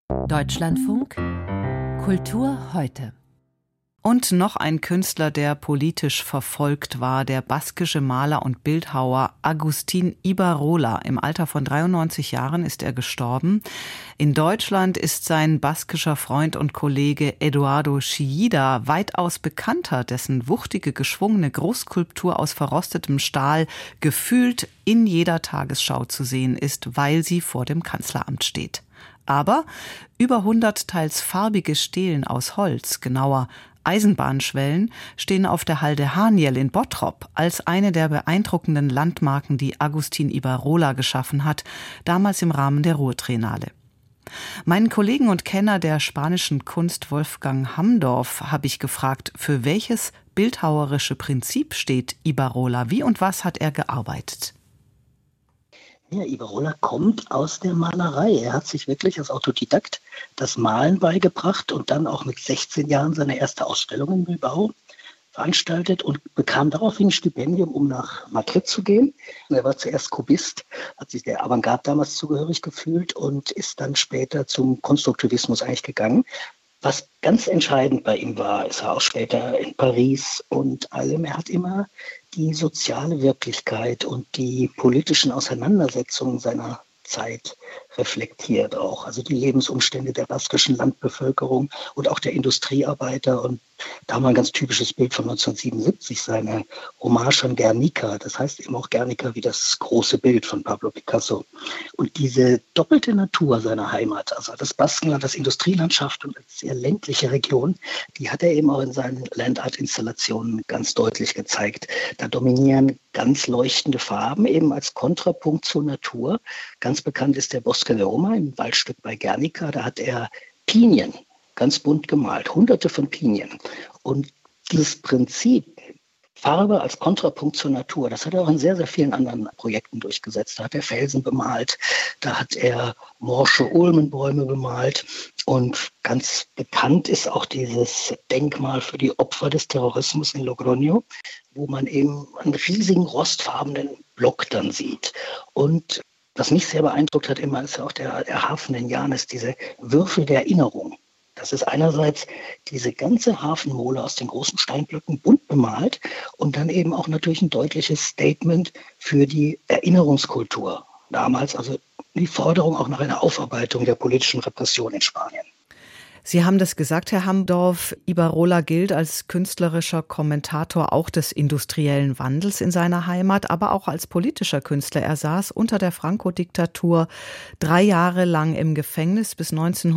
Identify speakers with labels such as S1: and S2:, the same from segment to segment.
S1: Deutschlandfunk Kultur heute.
S2: Und noch ein Künstler, der politisch verfolgt war, der baskische Maler und Bildhauer Agustin Ibarrola. Im Alter von 93 Jahren ist er gestorben. In Deutschland ist sein baskischer Freund und Kollege Eduardo Chillida weitaus bekannter, dessen wuchtige, geschwungene Großskulptur aus verrostetem Stahl gefühlt in jeder Tagesschau zu sehen ist, weil sie vor dem Kanzleramt steht. Aber über 100 teils farbige Stelen aus Holz, genauer Eisenbahnschwellen, stehen auf der Halde Haniel in Bottrop als eine der beeindruckenden Landmarken, die Agustin Ibarrola geschaffen hat, damals im Rahmen der Ruhrtriennale. Meinen Kollegen und Kenner der spanischen Kunst Wolfgang Hamdorf habe ich gefragt, für welches bildhauerische Prinzip steht Ibarrola? Wie und was hat er gearbeitet?
S3: Ja, Ibarrola kommt aus der Malerei. Er hat sich wirklich als Autodidakt das Malen beigebracht und dann auch mit 16 Jahren seine erste Ausstellung in Bilbao veranstaltet und bekam daraufhin ein Stipendium, um nach Madrid zu gehen. Und er war zuerst Kubist, hat sich der Avantgarde damals zugehörig gefühlt und ist dann später zum Konstruktivismus eigentlich gegangen. Was ganz entscheidend bei ihm war, ist er auch später in Paris und allem. Er hat immer die soziale Wirklichkeit und die politischen Auseinandersetzungen seiner Zeit reflektiert auch. Also die Lebensumstände der baskischen Landbevölkerung und auch der Industriearbeiter. Und da haben wir ein ganz typisches Bild von 1977, seine Hommage an Guernica. Das heißt eben auch Guernica wie das große Bild von Pablo Picasso. Und diese doppelte Natur seiner Heimat, also das Baskenland, das Industrielandschaft und als sehr ländliche Region, die hat er eben auch in seinen Landart-Installationen ganz deutlich gezeigt. Da dominieren ganz leuchtende Farben eben als Kontrapunkt zur Natur. Ganz bekannt ist der Bosque de Roma im Waldstück bei Guernica. Da hat er Pinien ganz bunt gemalt, hunderte von Pinien. Und dieses Prinzip, Farbe als Kontrapunkt zur Natur, das hat er auch in sehr, sehr vielen anderen Projekten durchgesetzt. Da hat er Felsen bemalt, da hat er morsche Ulmenbäume bemalt. Und ganz bekannt ist auch dieses Denkmal für die Opfer des Terrorismus in Logroño, wo man eben einen riesigen rostfarbenen Block dann sieht. Und was mich sehr beeindruckt hat immer, ist ja auch der Hafen in Llanes, diese Würfel der Erinnerung. Das ist einerseits diese ganze Hafenmole aus den großen Steinblöcken bunt bemalt und dann eben auch natürlich ein deutliches Statement für die Erinnerungskultur. Damals also die Forderung auch nach einer Aufarbeitung der politischen Repression in Spanien.
S2: Sie haben das gesagt, Herr Hamdorf, Ibarrola gilt als künstlerischer Kommentator auch des industriellen Wandels in seiner Heimat, aber auch als politischer Künstler. Er saß unter der Franco-Diktatur 3 Jahre lang im Gefängnis bis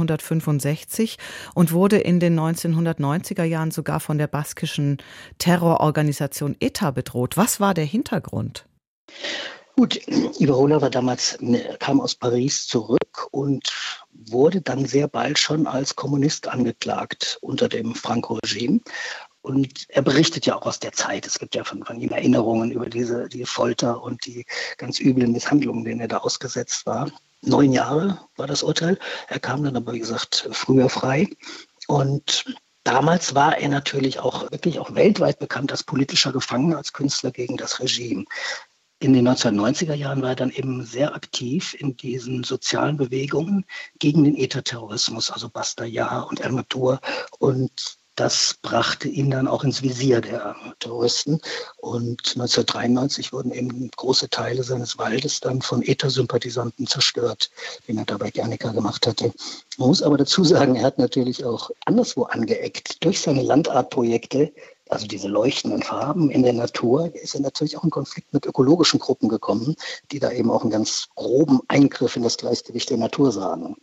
S2: 1965 und wurde in den 1990er Jahren sogar von der baskischen Terrororganisation ETA bedroht. Was war der Hintergrund?
S3: Gut, Ibarrola kam aus Paris zurück und wurde dann sehr bald schon als Kommunist angeklagt unter dem Franco-Regime. Und er berichtet ja auch aus der Zeit. Es gibt ja von ihm Erinnerungen über die Folter und die ganz üblen Misshandlungen, denen er da ausgesetzt war. 9 Jahre war das Urteil. Er kam dann aber, wie gesagt, früher frei. Und damals war er natürlich auch wirklich auch weltweit bekannt als politischer Gefangener, als Künstler gegen das Regime. In den 1990er Jahren war er dann eben sehr aktiv in diesen sozialen Bewegungen gegen den ETA-Terrorismus, also Basta Ja und El Matur. Und das brachte ihn dann auch ins Visier der Terroristen. Und 1993 wurden eben große Teile seines Waldes dann von ETA-Sympathisanten zerstört, den er dabei Guernica gemacht hatte. Man muss aber dazu sagen, er hat natürlich auch anderswo angeeckt. Durch seine Landartprojekte, also diese leuchtenden Farben in der Natur, ist er natürlich auch in Konflikt mit ökologischen Gruppen gekommen, die da eben auch einen ganz groben Eingriff in das Gleichgewicht der Natur sahen.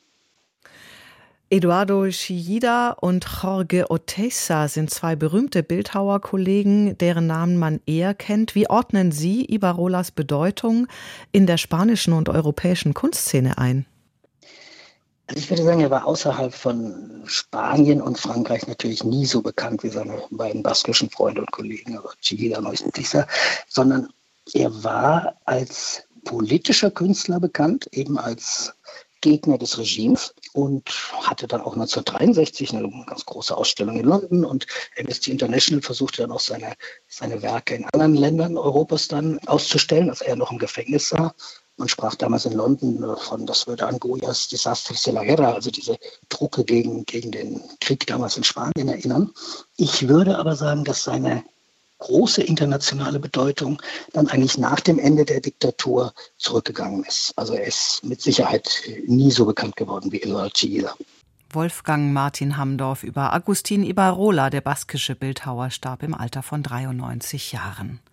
S2: Eduardo Chillida und Jorge Oteiza sind 2 berühmte Bildhauerkollegen, deren Namen man eher kennt. Wie ordnen Sie Ibarrolas Bedeutung in der spanischen und europäischen Kunstszene ein?
S3: Also ich würde sagen, er war außerhalb von Spanien und Frankreich natürlich nie so bekannt wie seine beiden baskischen Freunde und Kollegen, also Chillida und Oteiza, sondern er war als politischer Künstler bekannt, eben als Gegner des Regimes und hatte dann auch 1963 eine ganz große Ausstellung in London und Amnesty International versuchte dann auch seine Werke in anderen Ländern Europas dann auszustellen, als er noch im Gefängnis war. Man sprach damals in London von, das würde an Goyas Desastres de la Guerra, also diese Drucke gegen den Krieg damals in Spanien erinnern. Ich würde aber sagen, dass seine große internationale Bedeutung dann eigentlich nach dem Ende der Diktatur zurückgegangen ist. Also er ist mit Sicherheit nie so bekannt geworden wie Eduard Chillida.
S2: Wolfgang Martin Hamdorf über Agustín Ibarrola, der baskische Bildhauer, starb im Alter von 93 Jahren.